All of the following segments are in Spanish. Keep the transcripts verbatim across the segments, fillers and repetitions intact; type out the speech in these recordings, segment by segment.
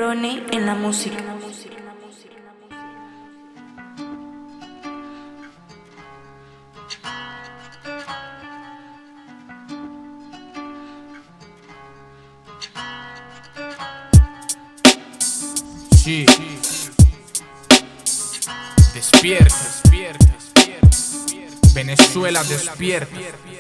Prone en la música. Sí. Despierta, despierta, despierta. Venezuela despierta.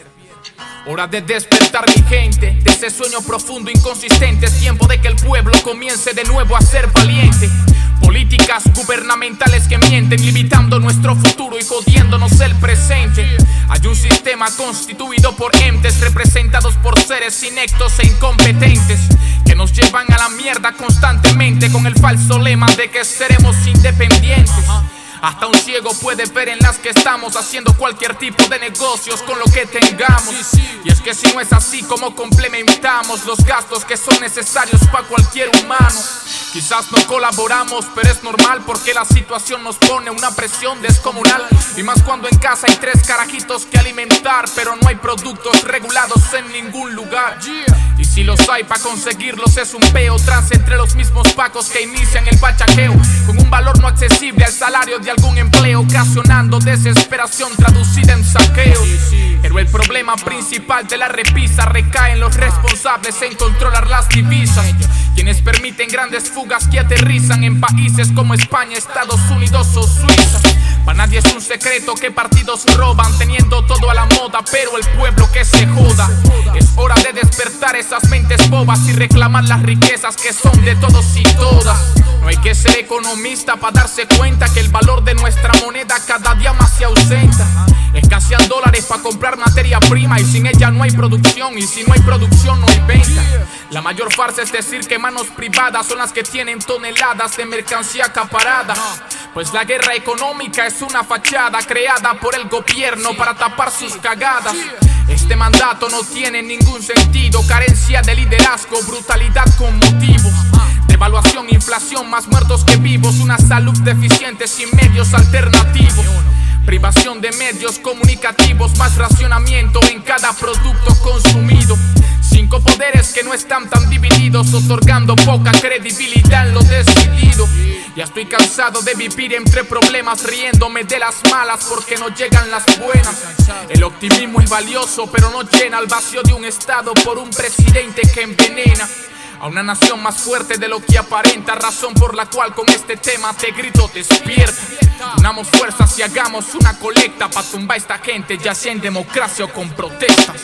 Hora de despertar, mi gente, de ese sueño profundo, inconsistente. Es tiempo de que el pueblo comience de nuevo a ser valiente. Políticas gubernamentales que mienten, limitando nuestro futuro y jodiéndonos el presente. Hay un sistema constituido por entes representados por seres inectos e incompetentes, que nos llevan a la mierda constantemente con el falso lema de que seremos independientes. Hasta un ciego puede ver en las que estamos haciendo cualquier tipo de negocios con lo que tengamos. Y es que si no es así, ¿cómo complementamos los gastos que son necesarios para cualquier humano? Quizás no colaboramos, pero es normal porque la situación nos pone una presión descomunal. Y más cuando en casa hay tres carajitos que alimentar, pero no hay productos regulados en ningún lugar. Y si los hay, para conseguirlos es un peo. Trans entre los mismos pacos que inician el bachajeo, con un valor no accesible al salario de algún empleo, ocasionando desesperación traducida en saqueo. Pero el problema principal de la repisa recae en los responsables en controlar las divisas, quienes permiten grandes fugas que aterrizan en países como España, Estados Unidos o Suiza. Para nadie es un secreto que partidos roban, teniendo todo a la moda, pero el pueblo que se joda. Es hora de despertar esas mentes bobas y reclamar las riquezas que son de todos y todas. No hay que ser economista para darse cuenta que el valor de nuestra moneda cada día más se ausenta. Escasean dólares para comprar materia prima y sin ella no hay producción, y si no hay producción no hay venta. La mayor farsa es decir que manos privadas son las que tienen toneladas de mercancía acaparada, pues la guerra económica es una fachada creada por el gobierno para tapar sus cagadas. Este mandato no tiene ningún sentido, carencia de liderazgo, brutalidad con motivos. Devaluación, inflación, más muertos que vivos, una salud deficiente sin medios alternativos. Privación de medios comunicativos, más racionamiento en cada producto consumido. Cinco poderes que no están tan divididos, otorgando poca credibilidad en lo decidido. Ya estoy cansado de vivir entre problemas, riéndome de las malas porque no llegan las buenas. El optimismo es valioso, pero no llena el vacío de un estado por un presidente que envenena a una nación más fuerte de lo que aparenta, razón por la cual con este tema te grito despierta. Unamos fuerzas y hagamos una colecta para tumbar a esta gente, ya sea en democracia o con protestas.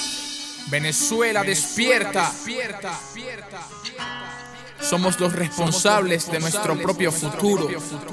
Venezuela despierta. Somos los responsables de nuestro propio futuro.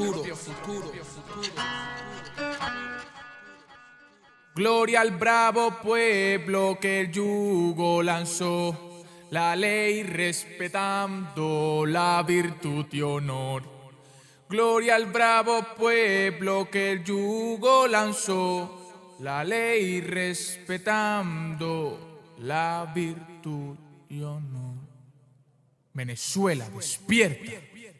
Gloria al bravo pueblo que el yugo lanzó, la ley respetando la virtud y honor. Gloria al bravo pueblo que el yugo lanzó, la ley respetando la virtud y honor. Venezuela despierta.